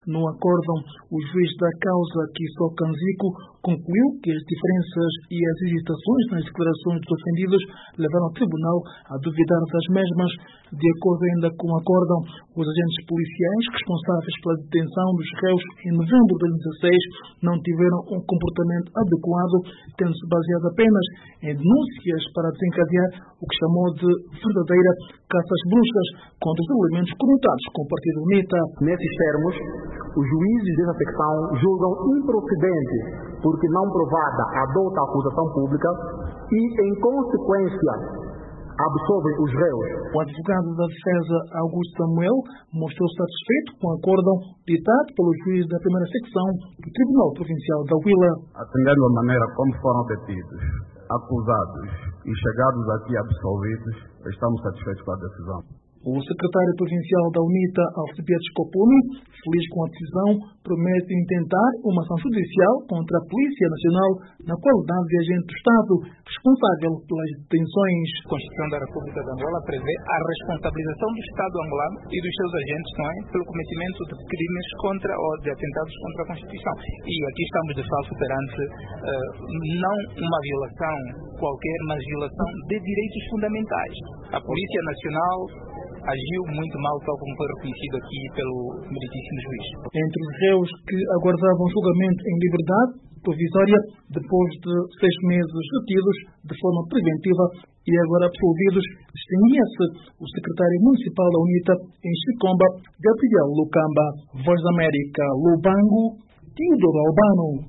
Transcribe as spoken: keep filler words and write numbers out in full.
No acórdão, o juiz da causa, Kiso Kanziku, concluiu que as diferenças e as hesitações nas declarações dos ofendidos levaram o tribunal a duvidar das mesmas. De acordo ainda com o acórdão, os agentes policiais responsáveis pela detenção dos réus em novembro de dois mil e dezasseis não tiveram um comportamento adequado, tendo-se baseado apenas em denúncias para desencadear o que chamou de verdadeira caça às bruxas contra os elementos conectados com o Partido UNITA. Nesses termos, os juízes dessa secção julgam improcedente porque não provada a dota acusação pública e, em consequência, absolvem os réus. O advogado da defesa, Augusto Samuel, mostrou satisfeito com o acórdão ditado pelo juiz da primeira secção do Tribunal Provincial da Huila. Atendendo a maneira como foram detidos, acusados e chegados aqui absolvidos, estamos satisfeitos com a decisão. O secretário provincial da UNITA, Alcibiades Copumi, feliz com a decisão, promete intentar uma ação judicial contra a Polícia Nacional na qualidade de agente do Estado responsável pelas detenções. A Constituição da República de Angola prevê a responsabilização do Estado angolano e dos seus agentes, não é, pelo cometimento de crimes contra ou de atentados contra a Constituição. E aqui estamos de fato perante uh, não uma violação qualquer, mas violação de direitos fundamentais. A Polícia Nacional agiu muito mal, tal como foi reconhecido aqui pelo meritíssimo juiz. Entre os réus que aguardavam julgamento em liberdade provisória, depois de seis meses detidos de forma preventiva e agora absolvidos, distinguia-se o secretário municipal da UNITA em Chicomba, Gabriel Lucamba. Voz da América, Lubango, Teodoro Albano.